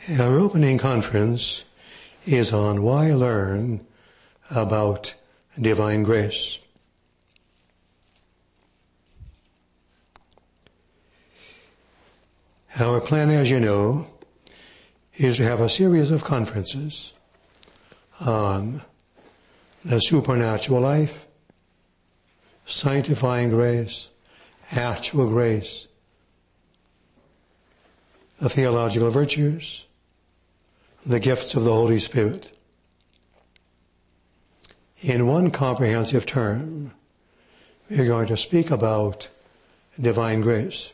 Our opening conference is on why learn about divine grace. Our plan, as you know, is to have a series of conferences on the supernatural life, sanctifying grace, actual grace, the theological virtues, the gifts of the Holy Spirit. In one comprehensive term, we're going to speak about divine grace.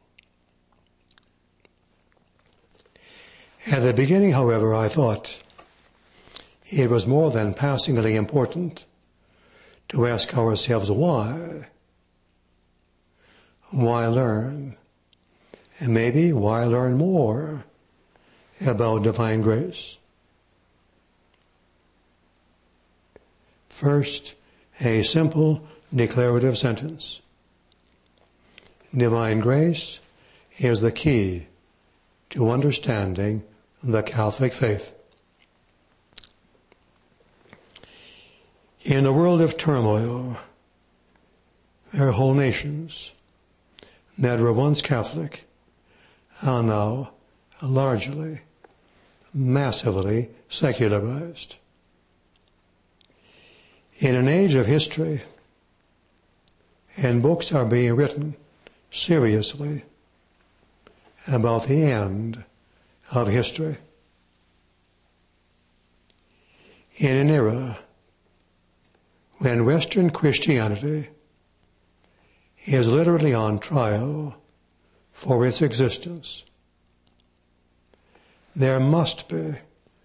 At the beginning, however, I thought it was more than passingly important to ask ourselves why. Why learn? And maybe why learn more about divine grace? First, a simple declarative sentence. Divine grace is the key to understanding the Catholic faith. In a world of turmoil, there are whole nations that were once Catholic are now largely, massively secularized. In an age of history, and books are being written seriously about the end of history. In an era when Western Christianity is literally on trial for its existence, there must be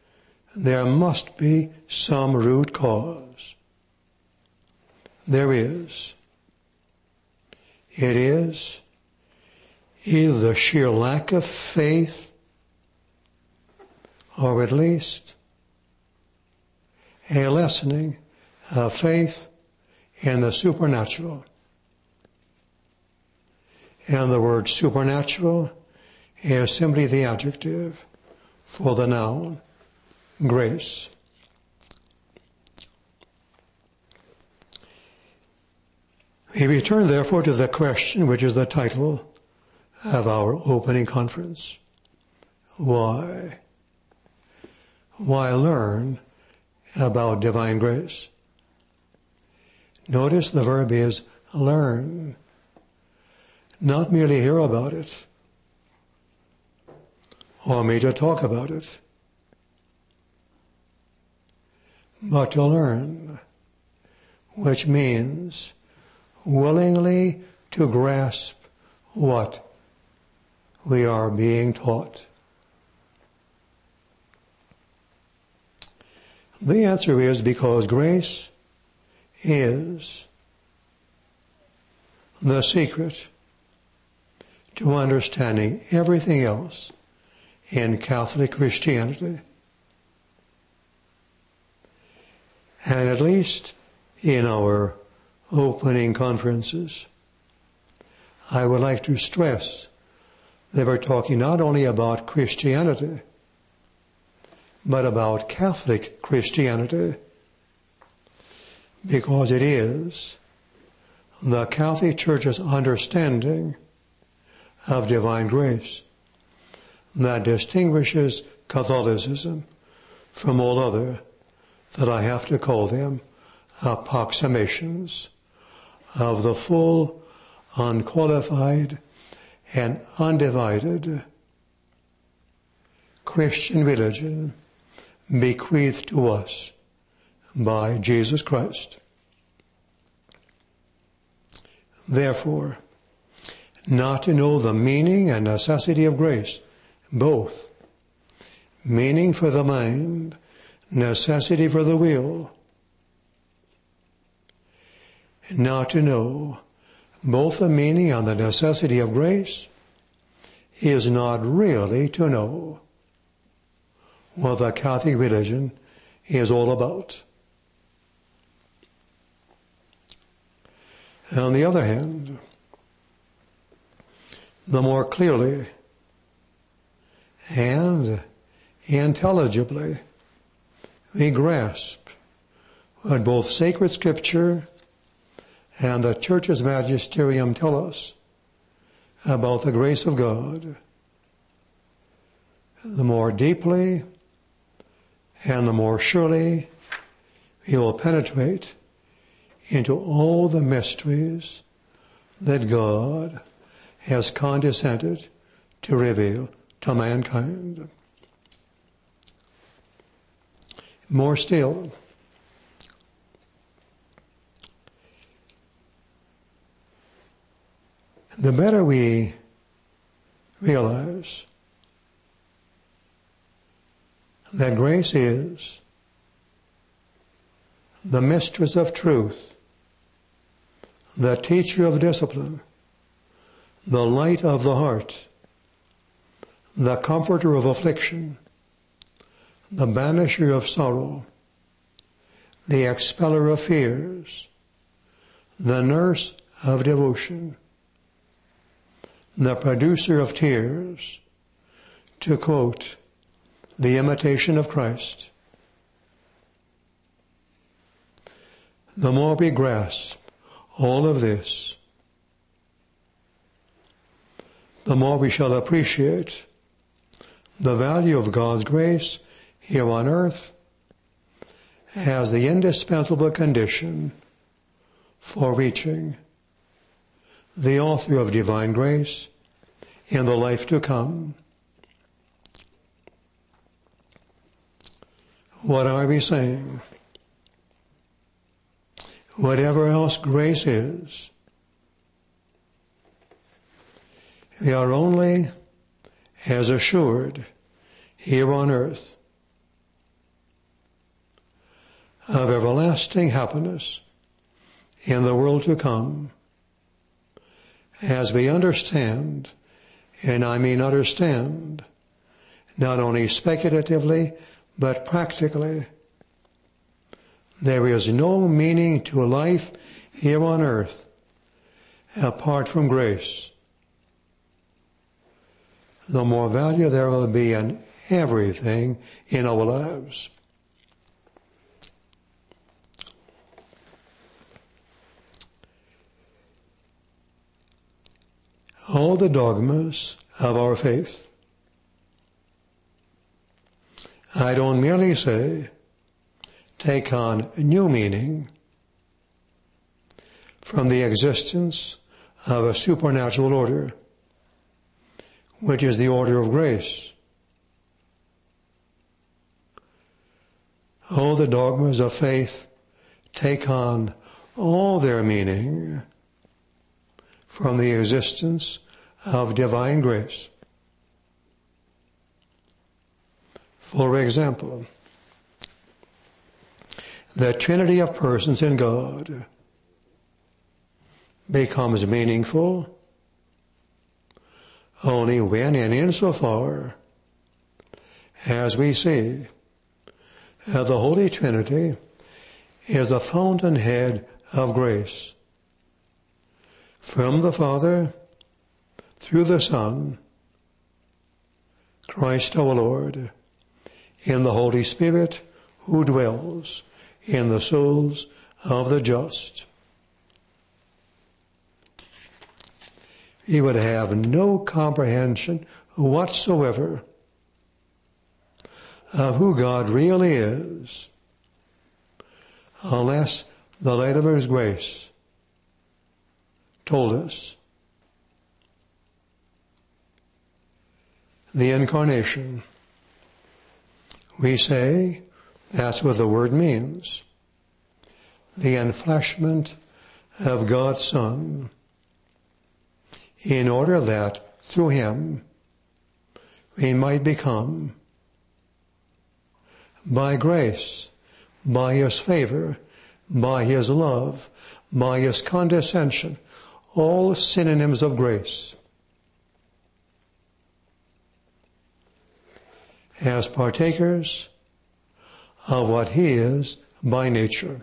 some root cause. There is. It is either the sheer lack of faith, or at least a lessening of faith in the supernatural. And the word supernatural is simply the adjective for the noun, grace. We return therefore to the question which is the title of our opening conference. Why? Why learn about divine grace? Notice the verb is learn. Not merely hear about it, or me to talk about it, but to learn, which means willingly to grasp what we are being taught. The answer is because grace is the secret to understanding everything else in Catholic Christianity. And at least in our opening conferences, I would like to stress that we're talking not only about Christianity, but about Catholic Christianity, because it is the Catholic Church's understanding of divine grace that distinguishes Catholicism from all other, that I have to call them, approximations of the full, unqualified, and undivided Christian religion bequeathed to us by Jesus Christ. Therefore, not to know the meaning and necessity of grace, both meaning for the mind, necessity for the will, not to know both the meaning and the necessity of grace is not really to know what the Catholic religion is all about. On the other hand, the more clearly and intelligibly we grasp what both sacred Scripture and the Church's magisterium tell us about the grace of God, the more deeply and the more surely we will penetrate into all the mysteries that God has condescended to reveal to mankind. More still, the better we realize that grace is the mistress of truth, the teacher of discipline, the light of the heart, the comforter of affliction, the banisher of sorrow, the expeller of fears, the nurse of devotion, the producer of tears, to quote the Imitation of Christ. The more we grasp all of this, the more we shall appreciate the value of God's grace here on earth as the indispensable condition for reaching the author of divine grace in the life to come. What are we saying? Whatever else grace is, we are only as assured here on earth of everlasting happiness in the world to come as we understand, and I mean understand, not only speculatively, but practically, there is no meaning to life here on earth apart from grace. The more value there will be in everything in our lives. All the dogmas of our faith, I don't merely say, take on new meaning from the existence of a supernatural order, which is the order of grace. All the dogmas of faith take on all their meaning from the existence of divine grace. For example, the Trinity of persons in God becomes meaningful only when and insofar as we see that the Holy Trinity is the fountainhead of grace, from the Father through the Son, Christ our Lord, in the Holy Spirit who dwells in the souls of the just. He would have no comprehension whatsoever of who God really is unless the light of His grace told us. The Incarnation, we say, that's what the word means. The enfleshment of God's Son, in order that through Him we might become, by grace, by His favor, by His love, by His condescension, all synonyms of grace, as partakers of what He is by nature.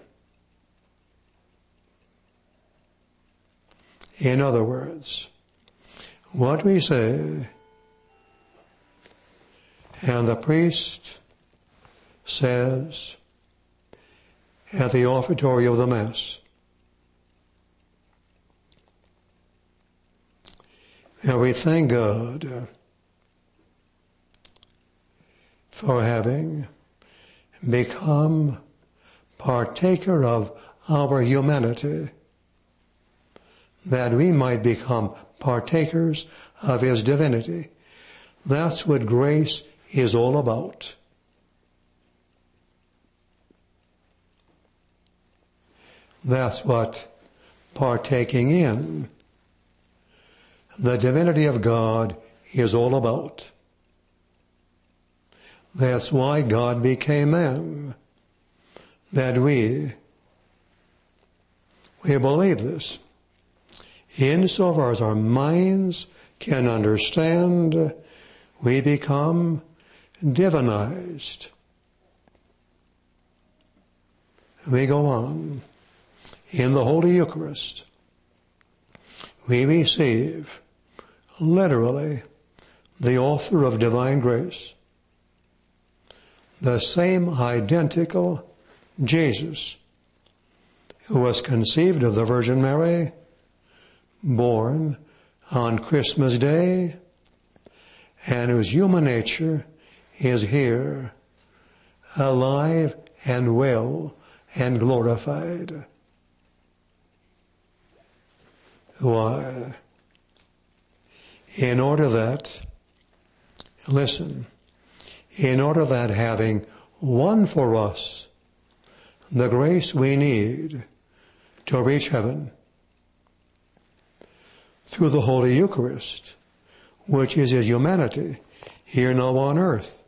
In other words, what we say And the priest says at the offertory of the Mass, and we thank God for having become partaker of our humanity, that we might become partakers of His divinity. That's what grace is all about. That's what partaking in the divinity of God is all about. That's why God became man, that we believe this. Insofar as our minds can understand, we become divinized. We go on. In the Holy Eucharist, we receive literally the author of divine grace, the same identical Jesus who was conceived of the Virgin Mary, born on Christmas Day, and whose human nature is here, alive and well and glorified. Why? In order that, listen, in order that having won for us the grace we need to reach heaven through the Holy Eucharist, which is His humanity here now on earth,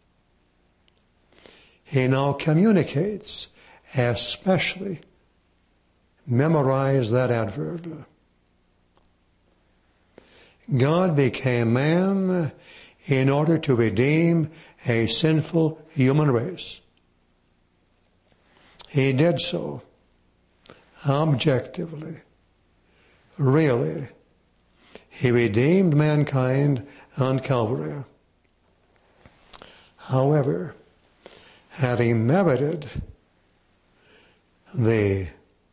He now communicates, especially, memorize that adverb. God became man in order to redeem a sinful human race. He did so objectively, really. He redeemed mankind on Calvary. However, having merited the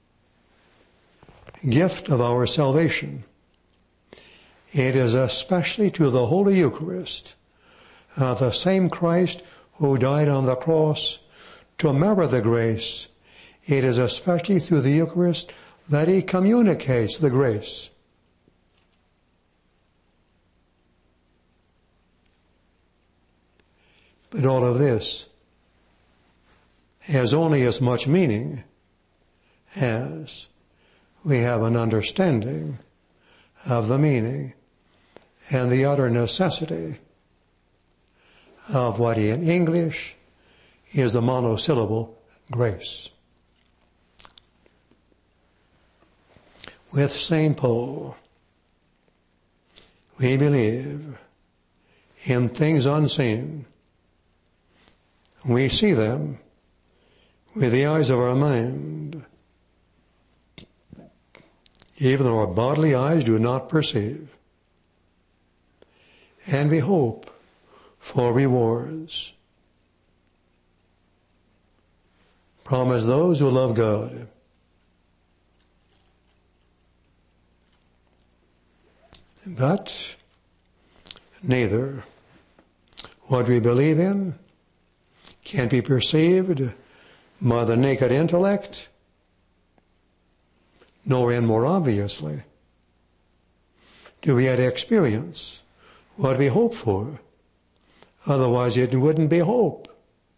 gift of our salvation, it is especially to the Holy Eucharist, the same Christ who died on the cross to merit the grace, it is especially through the Eucharist that He communicates the grace. But all of this has only as much meaning as we have an understanding of the meaning and the utter necessity of what in English is the monosyllable grace. With St. Paul, we believe in things unseen. We see them with the eyes of our mind, even though our bodily eyes do not perceive. And we hope for rewards. Promise those who love God. But neither what we believe in can be perceived by the naked intellect, nor, and more obviously, do we yet experience what we hope for. Otherwise it wouldn't be hope.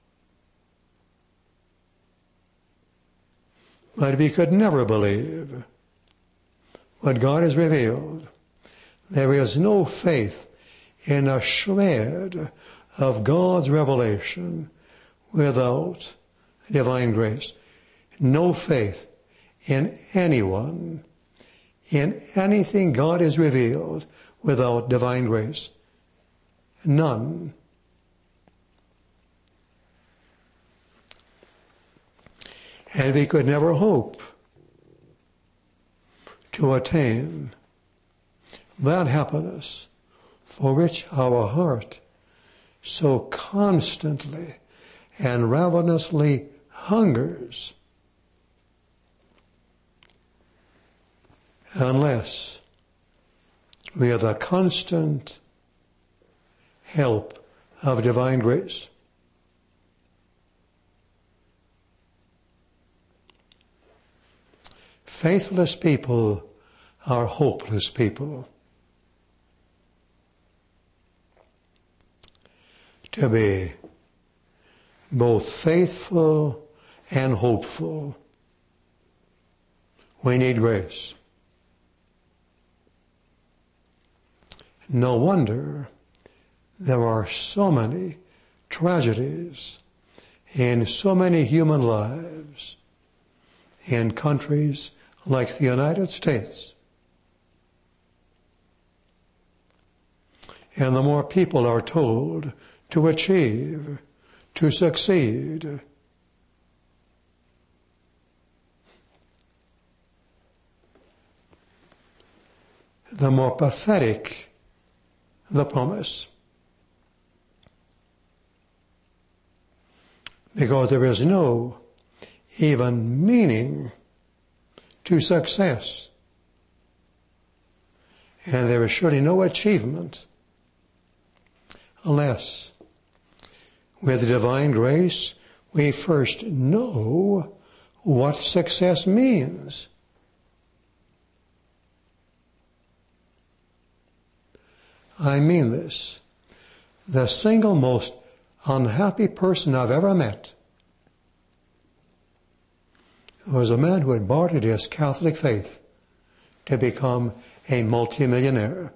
But we could never believe what God has revealed. There is no faith in a shred of God's revelation without divine grace. No faith in anyone, in anything God has revealed without divine grace. None. And we could never hope to attain that happiness for which our heart so constantly and ravenously hungers unless we have the constant help of divine grace. Faithless people are hopeless people. To be both faithful and hopeful, we need grace. No wonder there are so many tragedies in so many human lives in countries like the United States. And the more people are told to achieve, to succeed, the more pathetic the promise. Because there is no even meaning to success. And there is surely no achievement unless, with divine grace, we first know what success means. I mean this. The single most unhappy person I've ever met was a man who had bartered his Catholic faith to become a multimillionaire.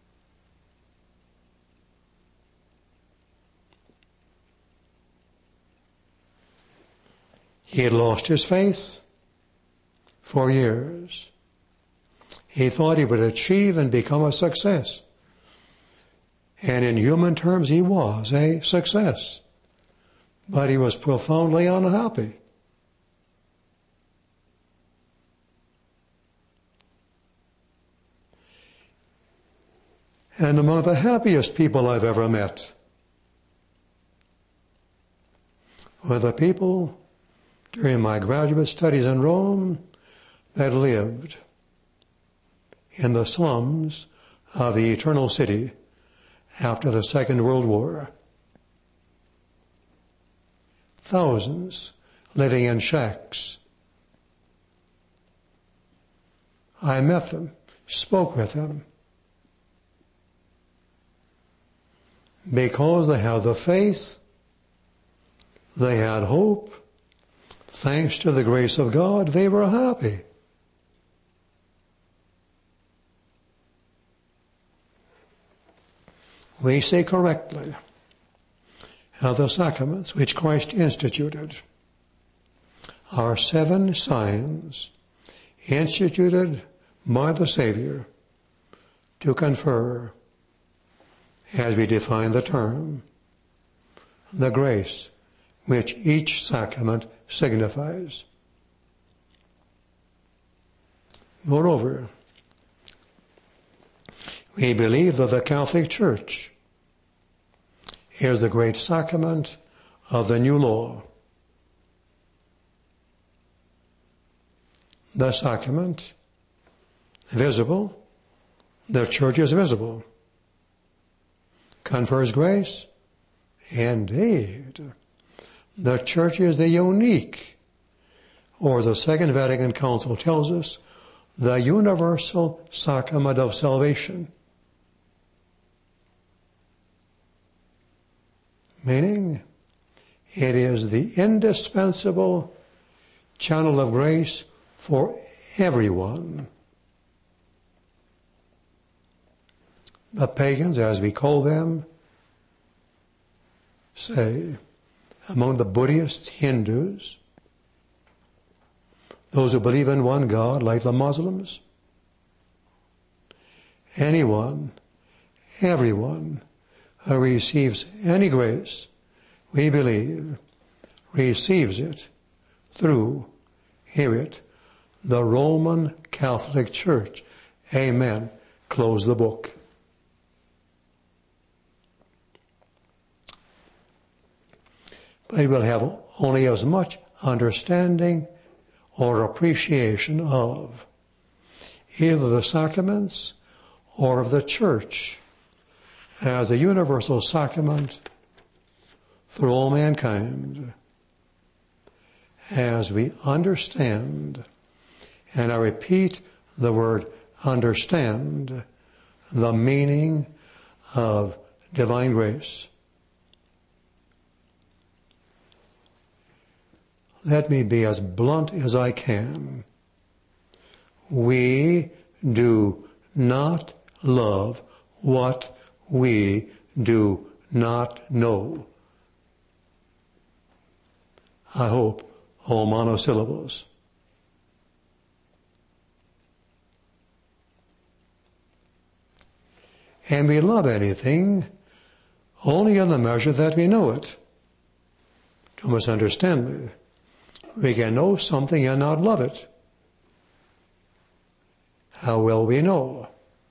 He had lost his faith for years. He thought he would achieve and become a success. And in human terms, he was a success. But he was profoundly unhappy. And among the happiest people I've ever met were the people during my graduate studies in Rome that lived in the slums of the Eternal City after the Second World War. Thousands living in shacks. I met them, spoke with them, because they had the faith, they had hope. Thanks to the grace of God, they were happy. We say correctly how the sacraments which Christ instituted are 7 signs instituted by the Savior to confer, as we define the term, the grace which each sacrament signifies. Moreover, we believe that the Catholic Church is the great sacrament of the new law. The sacrament, visible, the Church is visible, confers grace. Indeed, the Church is the unique, or the Second Vatican Council tells us, the universal sacrament of salvation. Meaning, it is the indispensable channel of grace for everyone. The pagans, as we call them, say, among the Buddhist Hindus, those who believe in one God, like the Muslims, anyone, everyone who receives any grace, we believe, receives it through, hear it, the Roman Catholic Church. Amen. Close the book. but we'll have only as much understanding or appreciation of either the sacraments or of the Church as a universal sacrament through all mankind, as we understand, and I repeat the word understand, the meaning of divine grace. Let me be as blunt as I can. We do not love what we do not know. I hope all monosyllables. And we love anything only in the measure that we know it. Don't misunderstand me. We can know something and not love it. How will we know?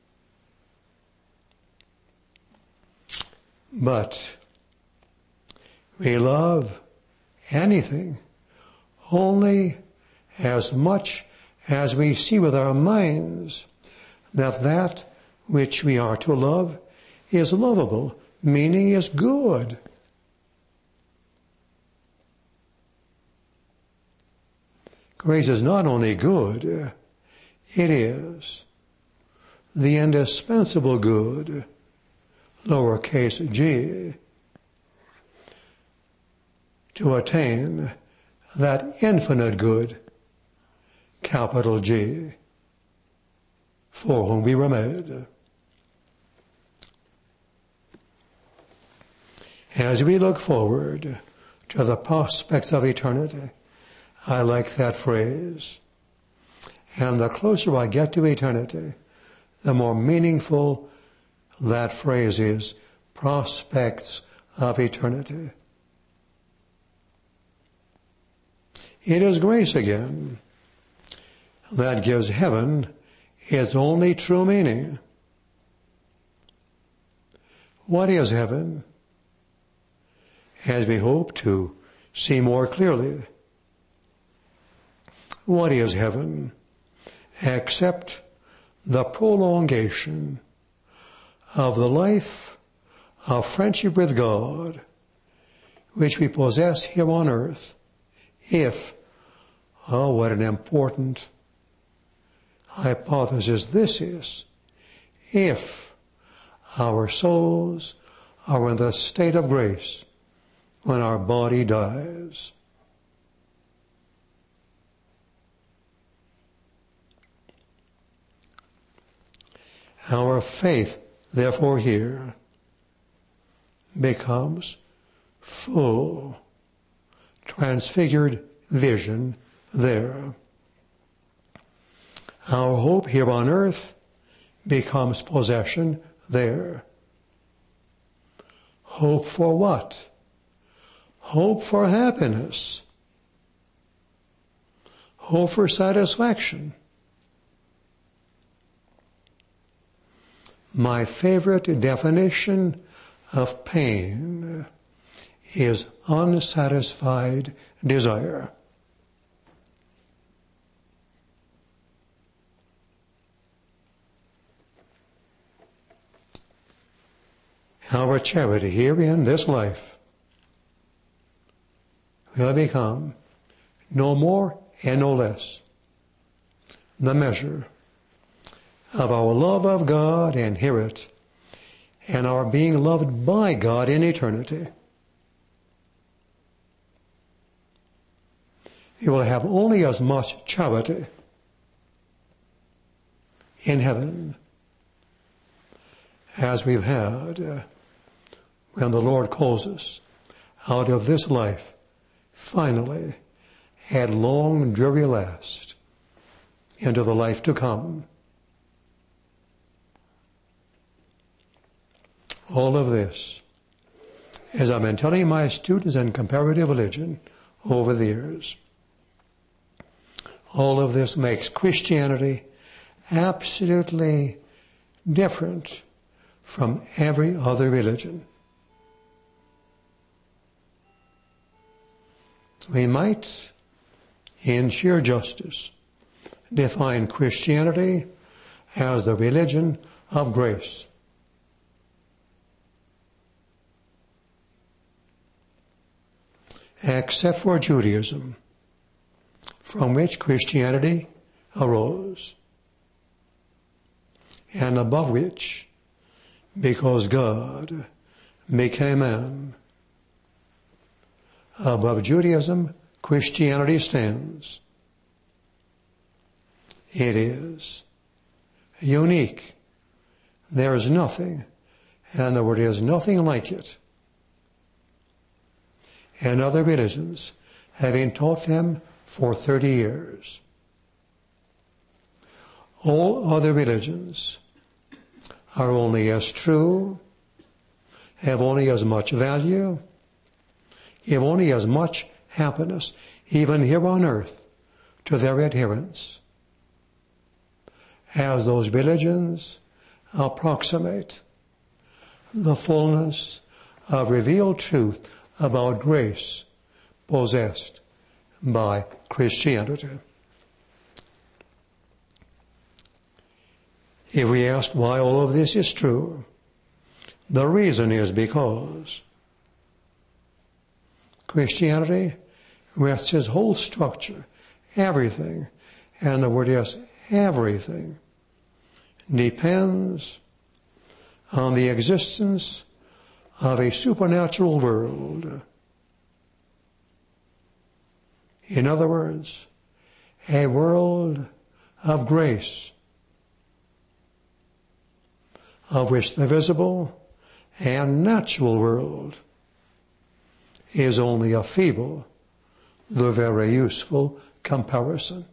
But we love anything only as much as we see with our minds that which we are to love is lovable, meaning is good. Grace is not only good, it is the indispensable good, lowercase g, to attain that infinite good, capital G, for whom we were made. As we look forward to the prospects of eternity, I like that phrase. And the closer I get to eternity, the more meaningful that phrase is, prospects of eternity. It is grace again that gives heaven its only true meaning. What is heaven? As we hope to see more clearly, what is heaven except the prolongation of the life of friendship with God which we possess here on earth if, what an important hypothesis this is, if our souls are in the state of grace when our body dies. Our faith, therefore, here becomes full, transfigured vision there. Our hope here on earth becomes possession there. Hope for what? Hope for happiness. Hope for satisfaction. My favorite definition of pain is unsatisfied desire. Our charity here in this life will become no more and no less the measure of our love of God and hear it, and our being loved by God in eternity. We will have only as much charity in heaven as we've had when the Lord calls us out of this life, finally, at long dreary last, into the life to come. All of this, as I've been telling my students in comparative religion over the years, all of this makes Christianity absolutely different from every other religion. we might, in sheer justice, define Christianity as the religion of grace. Except for Judaism, from which Christianity arose, and above which, because God became man, above Judaism, Christianity stands. It is unique. There is nothing, and the word is nothing like it. And other religions, having taught them for 30 years. All other religions are only as true, have only as much value, give only as much happiness, even here on earth, to their adherents, as those religions approximate the fullness of revealed truth about grace possessed by Christianity. If we ask why all of this is true, the reason is because Christianity rests its whole structure, everything, and the word is everything, depends on the existence of a supernatural world. In other words, a world of grace, of which the visible and natural world is only a feeble, though very useful comparison.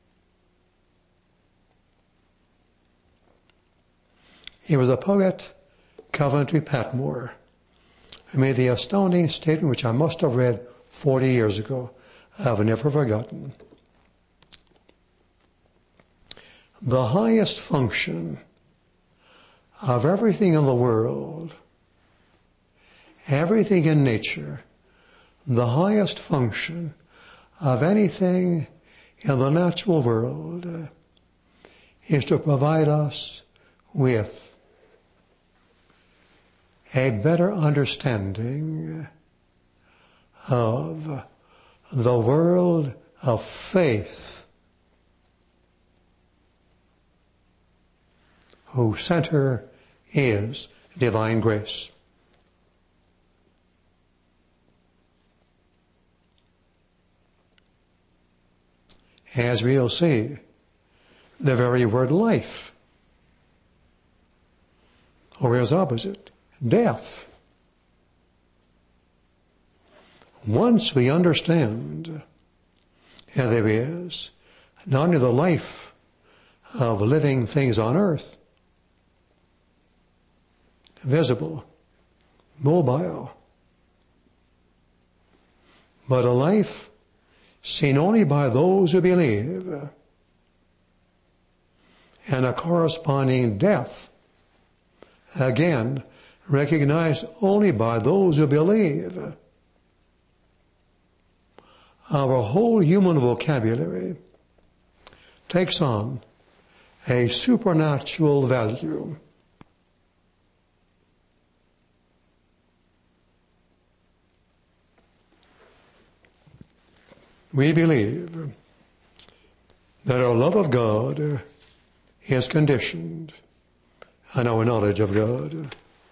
It was the poet Coventry Patmore who made the astounding statement, which I must have read 40 years ago. I've never forgotten. The highest function of everything in the world, everything in nature, the highest function of anything in the natural world is to provide us with a better understanding of the world of faith, whose center is divine grace. As we'll see, the very word life, or its opposite, death. Once we understand that there is not only the life of living things on earth, visible, mobile, but a life seen only by those who believe, and a corresponding death, again, recognized only by those who believe. Our whole human vocabulary takes on a supernatural value. We believe that our love of God is conditioned on our knowledge of God.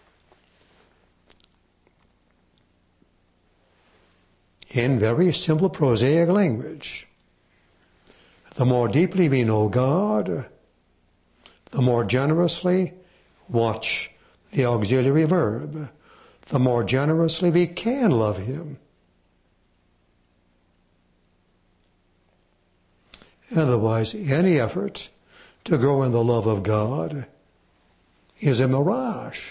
In very simple prosaic language, the more deeply we know God, the more generously, watch the auxiliary verb, the more generously we can love Him. Otherwise, any effort to grow in the love of God is a mirage.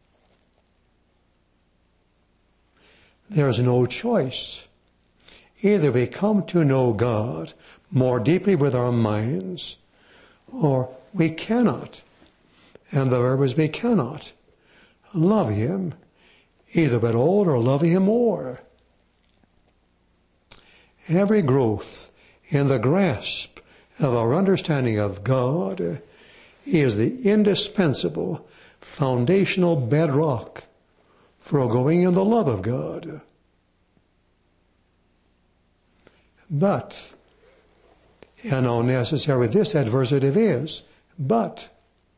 There's no choice. Either we come to know God more deeply with our minds, or we cannot, and the verb is we cannot, love Him either at all or love Him more. every growth in the grasp of our understanding of God is the indispensable foundational bedrock for growing in the love of God. But, and how necessary this adversative is, but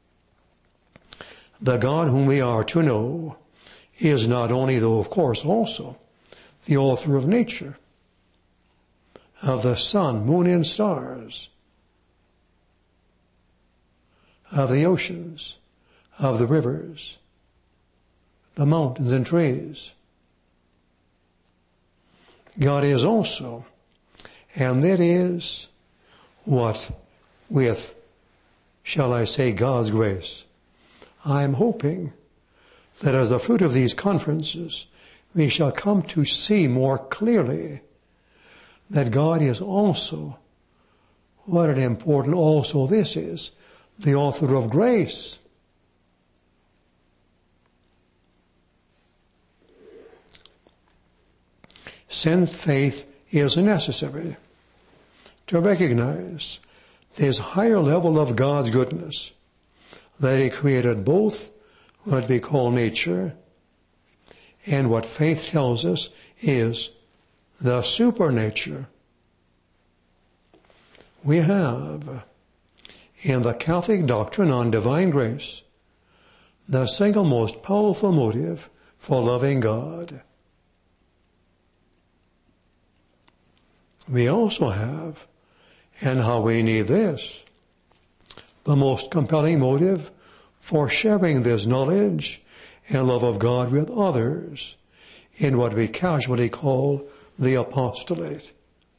the God whom we are to know is not only, though of course also, the author of nature, of the sun, moon, and stars, of the oceans, of the rivers, the mountains and trees. God is also, and that is what, with, shall I say, God's grace, I'm hoping that as the fruit of these conferences, we shall come to see more clearly that God is also, what an important also this is, the author of grace. Since faith is necessary to recognize this higher level of God's goodness, that He created both what we call nature and what faith tells us is the supernature. We have in the Catholic doctrine on divine grace the single most powerful motive for loving God. We also have, and how we need this, the most compelling motive for sharing this knowledge and love of God with others in what we casually call the apostolate.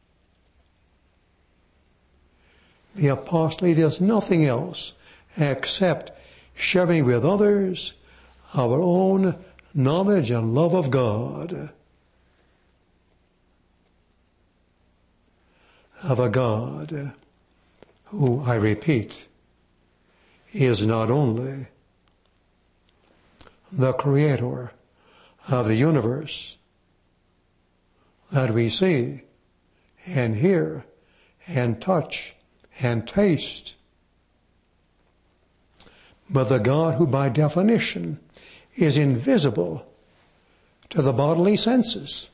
The apostolate is nothing else except sharing with others our own knowledge and love of God, of a God who, I repeat, is not only the creator of the universe that we see and hear and touch and taste, but the God who by definition is invisible to the bodily senses.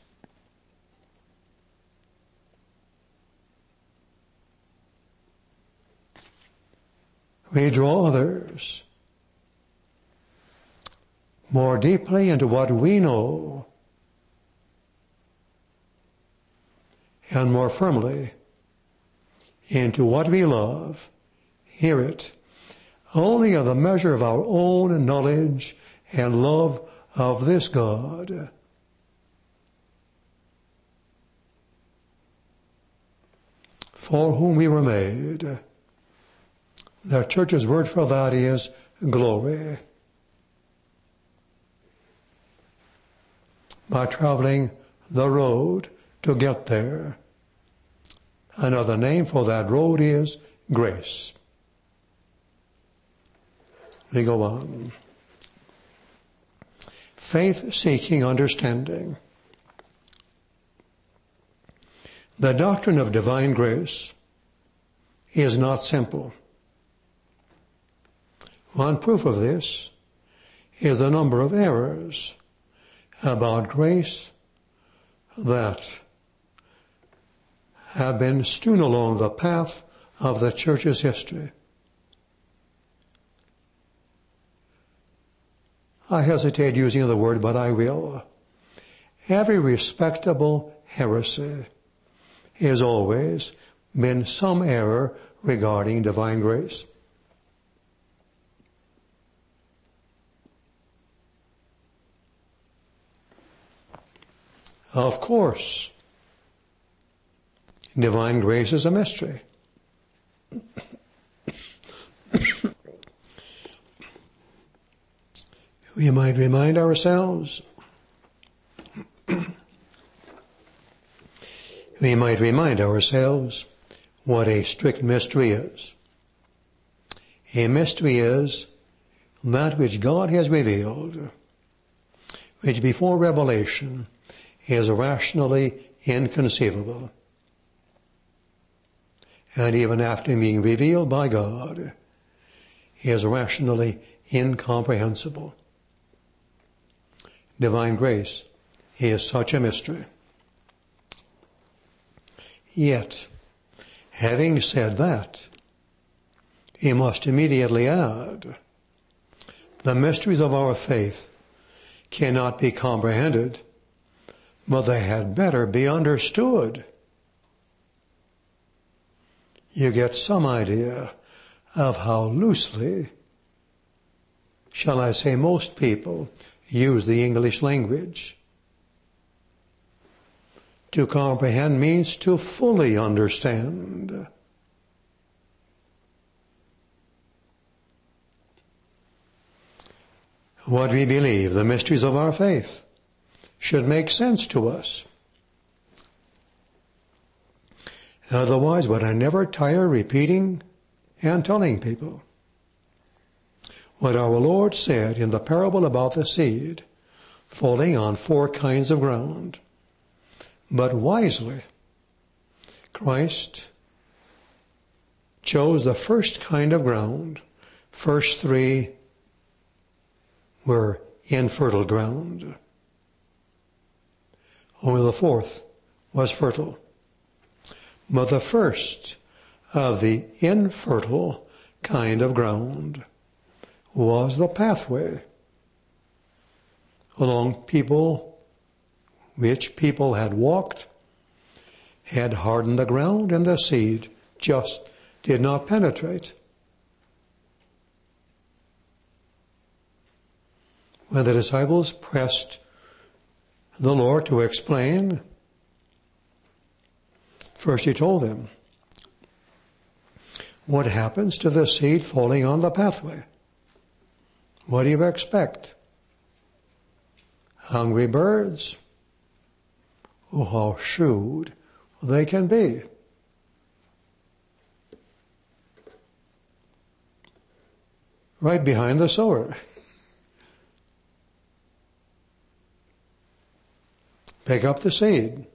We draw others more deeply into what we know and more firmly into what we love, hear it, only of the measure of our own knowledge and love of this God. For whom we were made. The church's word for that is glory. By traveling the road to get there, another name for that road is grace. We go on. Faith-seeking understanding. The doctrine of divine grace is not simple. One proof of this is the number of errors about grace that have been strewn along the path of the church's history. I hesitate using the word, but I will. Every respectable heresy has always been some error regarding divine grace. Of course, divine grace is a mystery. We might remind ourselves what a strict mystery is. A mystery is that which God has revealed, which before revelation is rationally inconceivable. and even after being revealed by God, is rationally incomprehensible. Divine grace is such a mystery. Yet, having said that, he must immediately add, the mysteries of our faith cannot be comprehended, but they had better be understood. You get some idea of how loosely, shall I say, most people use the English language. To comprehend means to fully understand. What we believe, the mysteries of our faith, should make sense to us. Otherwise, would I never tire repeating and telling people what our Lord said in the parable about the seed falling on 4 kinds of ground. But wisely, Christ chose the first kind of ground. First 3 were infertile ground. Only the 4th was fertile. But the first of the infertile kind of ground was the pathway along which people had walked, had hardened the ground, and the seed just did not penetrate. When the disciples pressed the Lord to explain, first he told them what happens to the seed falling on the pathway. What do you expect? Hungry birds? Oh, how shrewd they can be. Right behind the sower. Pick up the seed.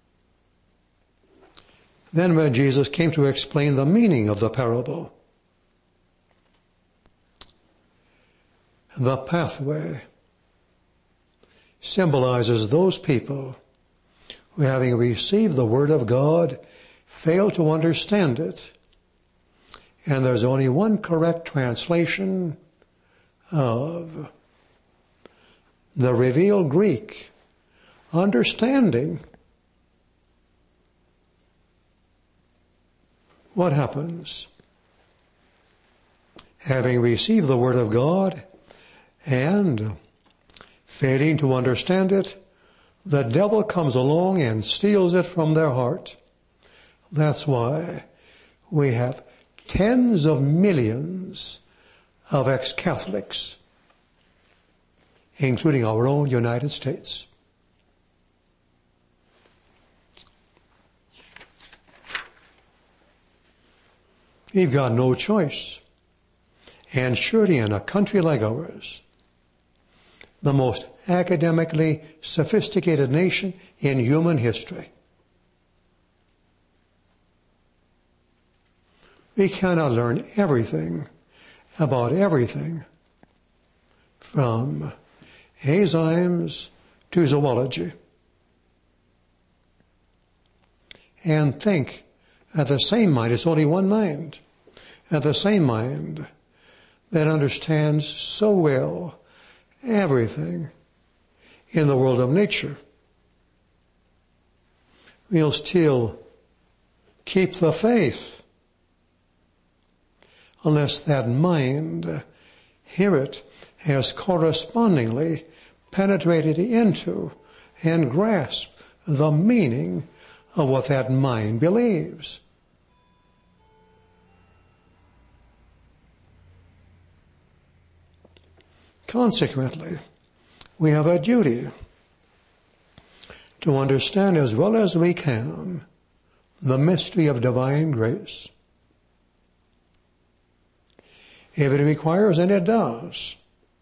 Then when Jesus came to explain the meaning of the parable, the pathway symbolizes those people who, having received the Word of God, fail to understand it. And there's only one correct translation of the revealed Greek, understanding. What happens? Having received the Word of God and failing to understand it, the devil comes along and steals it from their heart. That's why we have tens of millions of ex-Catholics, including our own United States. We've got no choice. And surely in a country like ours, the most academically sophisticated nation in human history, we cannot learn everything about everything, from enzymes to zoology, and think at the same mind. It's only one mind. At the same mind that understands so well everything in the world of nature. We'll still keep the faith unless that mind, hear it, has correspondingly penetrated into and grasped the meaning of what that mind believes. Consequently, we have a duty to understand as well as we can the mystery of divine grace. If it requires, and it does,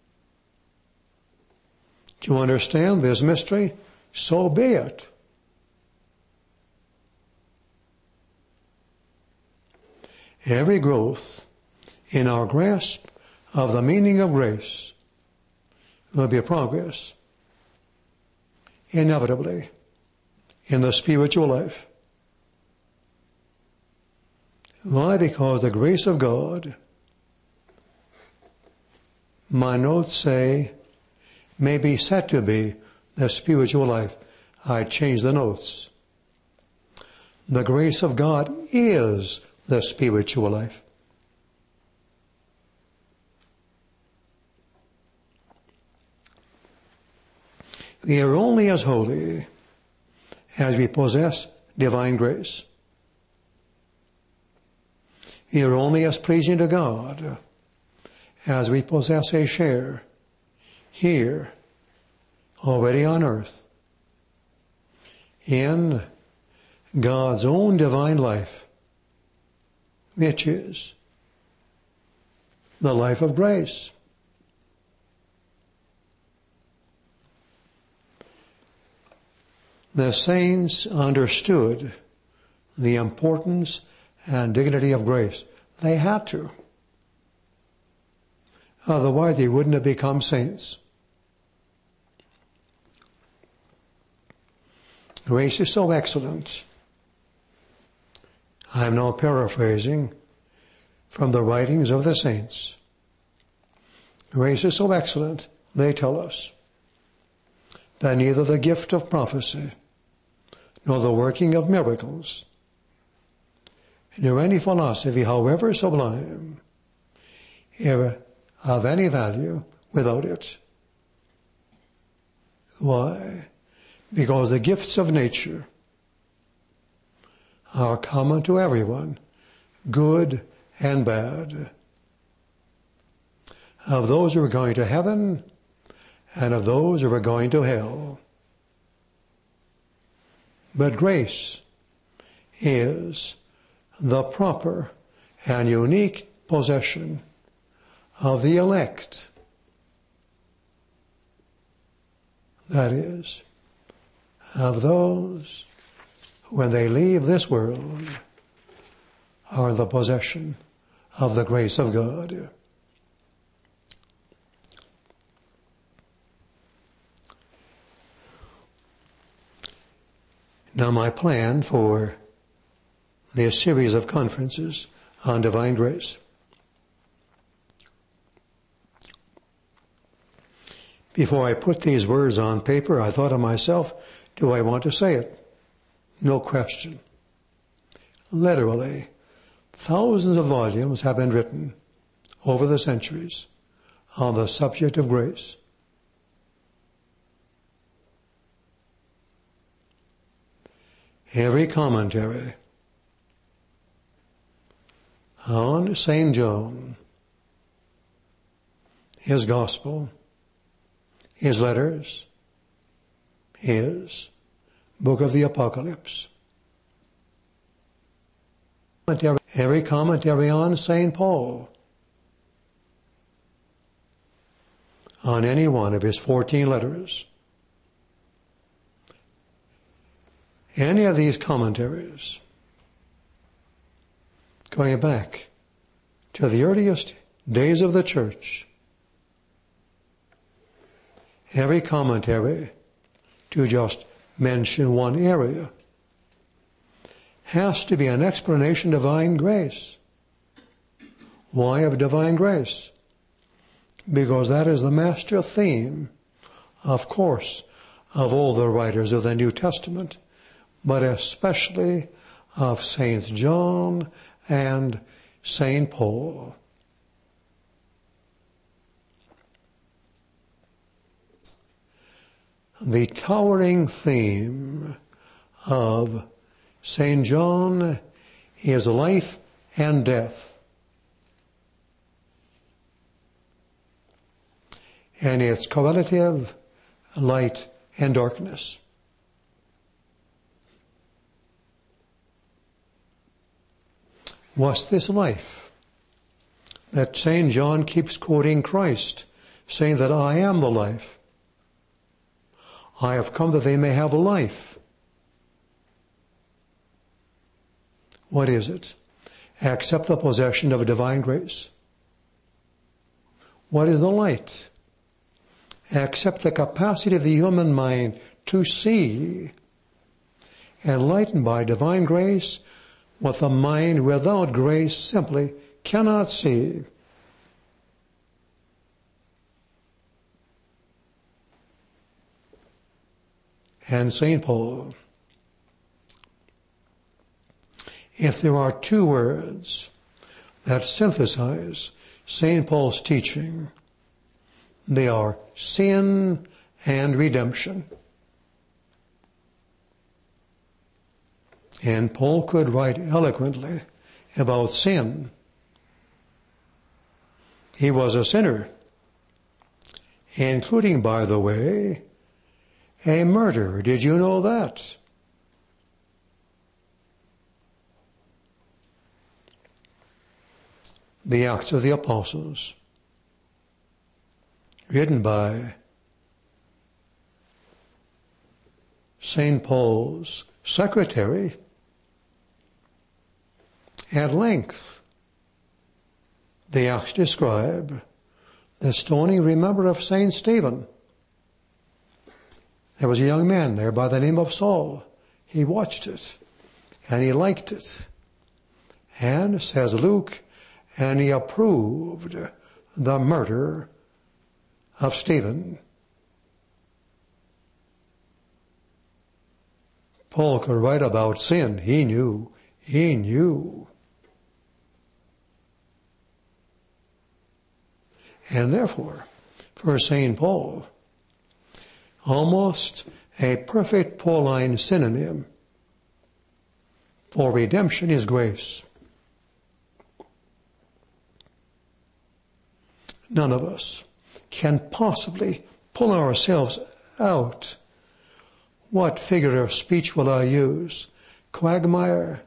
to understand this mystery, so be it. every growth in our grasp of the meaning of grace will be a progress, inevitably, in the spiritual life. Why? Because the grace of God, my notes say, may be said to be the spiritual life. I changed the notes. The grace of God is the spiritual life. We are only as holy as we possess divine grace. We are only as pleasing to God as we possess a share here, already on earth, in God's own divine life, which is the life of grace. The saints understood the importance and dignity of grace. They had to. Otherwise, they wouldn't have become saints. Grace is so excellent. I am now paraphrasing from the writings of the saints. Grace is so excellent, they tell us, that neither the gift of prophecy nor the working of miracles, nor any philosophy, however sublime, ever of any value without it. Why? Because the gifts of nature are common to everyone, good and bad, of those who are going to heaven and of those who are going to hell. But grace is the proper and unique possession of the elect. That is, of those who, when they leave this world, are the possession of the grace of God. Now, my plan for this series of conferences on divine grace. Before I put these words on paper, I thought to myself, do I want to say it? No question. Literally, thousands of volumes have been written over the centuries on the subject of grace. Every commentary on St. John, his gospel, his letters, his book of the Apocalypse, every commentary on St. Paul, on any one of his 14 letters. Any of these commentaries, going back to the earliest days of the church, every commentary, to just mention one area, has to be an explanation of divine grace. Why of divine grace? Because that is the master theme, of course, of all the writers of the New Testament, but especially of Saints John and St. Paul. The towering theme of St. John is life and death, and its correlative, light and darkness. What's this life that St. John keeps quoting Christ, saying that I am the life? I have come that they may have life. What is it? accept the possession of divine grace. What is the light? Accept the capacity of the human mind to see, enlightened by divine grace, what the mind without grace simply cannot see. And St. Paul, if there are two words that synthesize St. Paul's teaching, they are sin and redemption. And Paul could write eloquently about sin. He was a sinner, including, by the way, a murderer. Did you know that? The Acts of the Apostles, written by St. Paul's secretary, at length, the Acts describe the stoning, remember, of St. Stephen. There was a young man there by the name of Saul. He watched it, and he liked it. And, says Luke, and he approved the murder of Stephen. Paul could write about sin. He knew. And therefore, for St. Paul, almost a perfect Pauline synonym for redemption is grace. None of us can possibly pull ourselves out. What figure of speech will I use? Quagmire?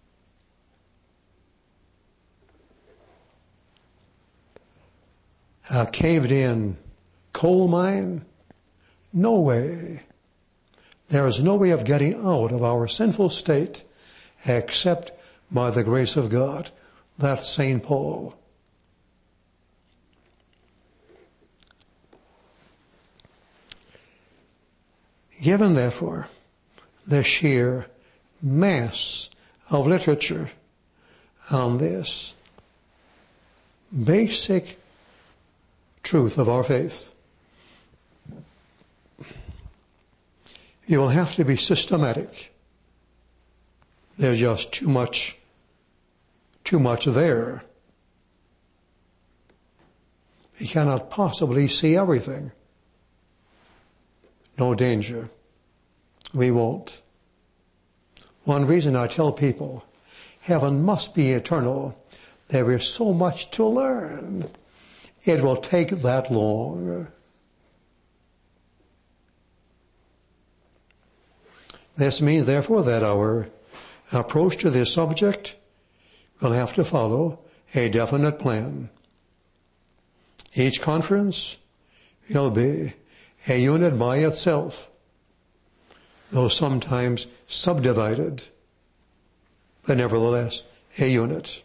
A caved-in coal mine? No way. There is no way of getting out of our sinful state except by the grace of God. That's St. Paul. Given, therefore, the sheer mass of literature on this basic truth of our faith, you will have to be systematic. There's just too much there. You cannot possibly see everything. No danger. We won't. One reason I tell people, heaven must be eternal. There is so much to learn. It will take that long. This means, therefore, that our approach to this subject will have to follow a definite plan. Each conference will be a unit by itself, though sometimes subdivided, but nevertheless a unit.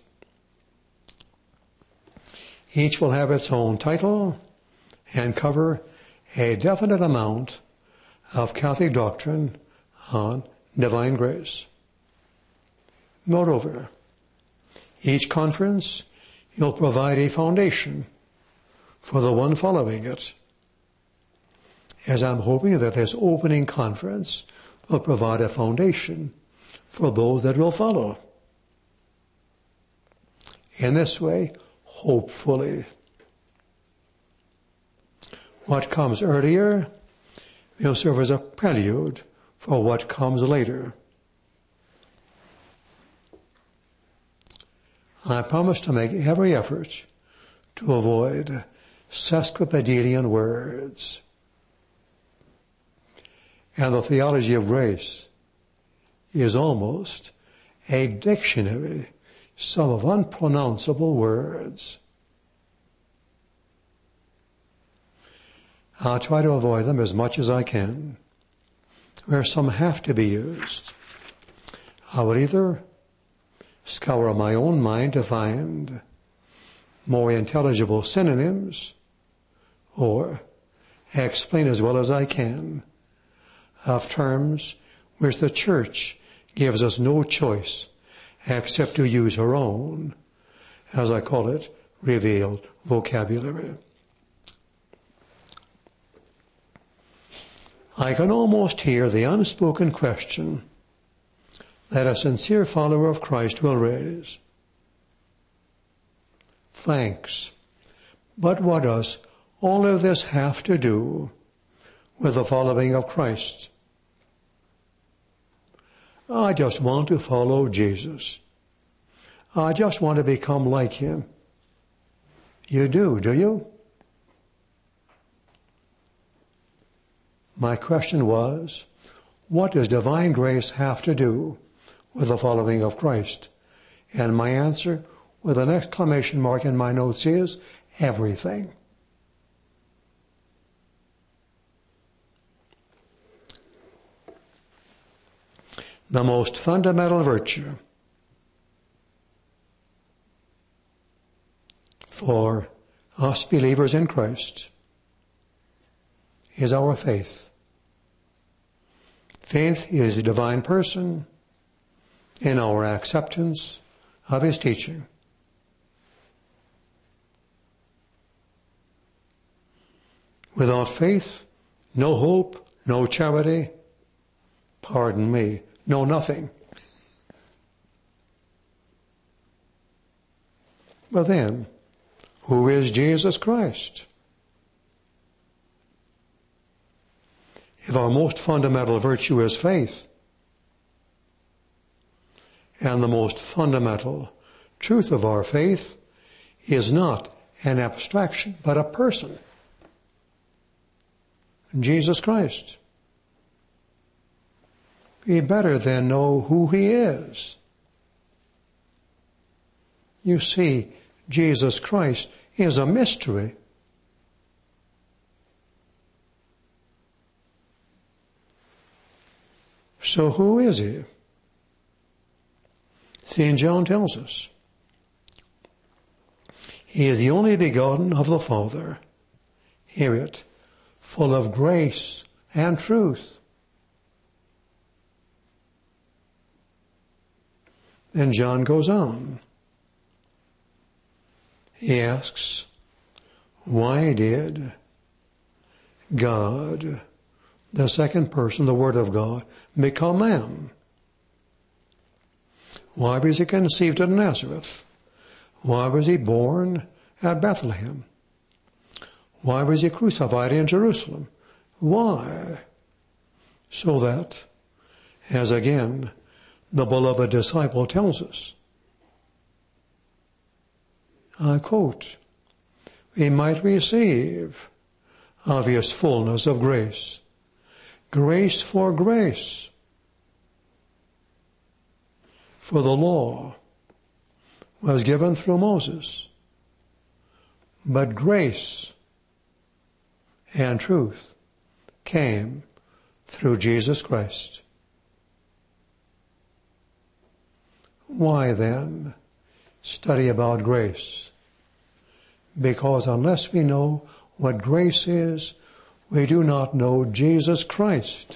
Each will have its own title and cover a definite amount of Catholic doctrine on divine grace. Moreover, each conference will provide a foundation for the one following it, as I'm hoping that this opening conference will provide a foundation for those that will follow. In this way, hopefully, what comes earlier will serve as a prelude for what comes later. I promise to make every effort to avoid sesquipedalian words. And the theology of grace is almost a dictionary, some of unpronounceable words. I'll try to avoid them as much as I can. Where some have to be used, I will either scour my own mind to find more intelligible synonyms, or explain as well as I can of terms which the Church gives us no choice except to use her own, as I call it, revealed vocabulary. I can almost hear the unspoken question that a sincere follower of Christ will raise. Thanks, but what does all of this have to do with the following of Christ? I just want to follow Jesus. I just want to become like him. You do you? My question was, what does divine grace have to do with the following of Christ? And my answer, with an exclamation mark in my notes, is everything. The most fundamental virtue for us believers in Christ is our faith. Faith is a divine person in our acceptance of his teaching. Without faith, no hope, no charity, pardon me, no nothing. But then, who is Jesus Christ? If our most fundamental virtue is faith, and the most fundamental truth of our faith is not an abstraction, but a person, Jesus Christ, we better then know who he is. You see, Jesus Christ is a mystery. So who is he? St. John tells us he is the only begotten of the Father. Hear it, full of grace and truth. Then John goes on. He asks, why did God, the second person, the Word of God, become man? Why was he conceived in Nazareth? Why was he born at Bethlehem? Why was he crucified in Jerusalem? Why? So that, as again the beloved disciple tells us, I quote, we might receive of his fullness of grace, grace for grace. For the law was given through Moses, but grace and truth came through Jesus Christ. Why then study about grace? Because unless we know what grace is, we do not know Jesus Christ,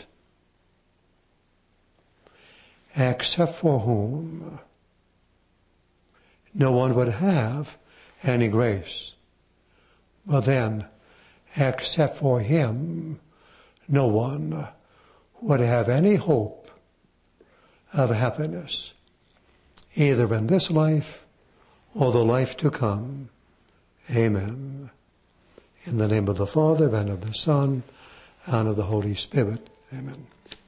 except for whom no one would have any grace. But then, except for him, no one would have any hope of happiness, either in this life or the life to come. Amen. In the name of the Father, and of the Son, and of the Holy Spirit. Amen.